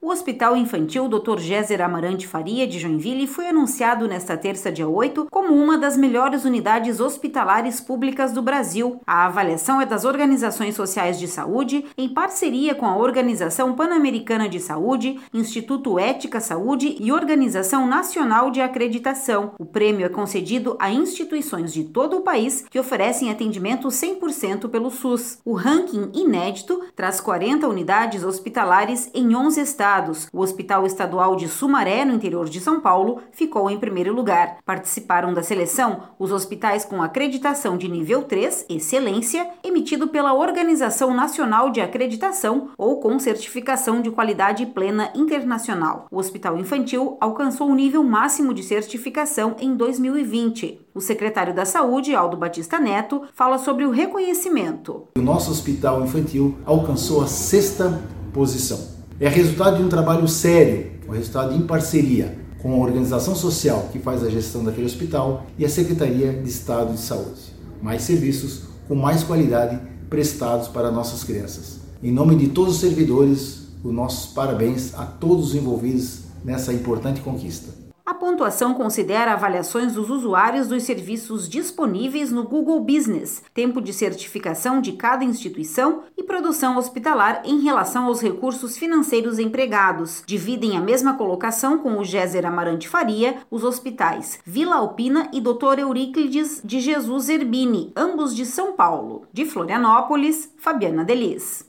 O Hospital Infantil Dr. Géser Amarante Faria, de Joinville, foi anunciado nesta terça, dia 8, como uma das melhores unidades hospitalares públicas do Brasil. A avaliação é das organizações sociais de saúde, em parceria com a Organização Pan-Americana de Saúde, Instituto Ética Saúde e Organização Nacional de Acreditação. O prêmio é concedido a instituições de todo o país que oferecem atendimento 100% pelo SUS. O ranking inédito traz 40 unidades hospitalares em 11 estados. O Hospital Estadual de Sumaré, no interior de São Paulo, ficou em primeiro lugar. Participaram da seleção os hospitais com acreditação de nível 3, excelência, emitido pela Organização Nacional de Acreditação ou com certificação de qualidade plena internacional. O Hospital Infantil alcançou o nível máximo de certificação em 2020. O secretário da Saúde, Aldo Batista Neto, fala sobre o reconhecimento. O nosso Hospital Infantil alcançou a 6ª posição. É resultado de um trabalho sério, um resultado em parceria com a organização social que faz a gestão daquele hospital e a Secretaria de Estado de Saúde. Mais serviços com mais qualidade prestados para nossas crianças. Em nome de todos os servidores, os nossos parabéns a todos os envolvidos nessa importante conquista. A pontuação considera avaliações dos usuários dos serviços disponíveis no Google Business, tempo de certificação de cada instituição e produção hospitalar em relação aos recursos financeiros empregados. Dividem a mesma colocação com o Géser Amarante Faria, os hospitais Vila Alpina e Dr. Euríclides de Jesus Zerbini, ambos de São Paulo. De Florianópolis, Fabiana Delis.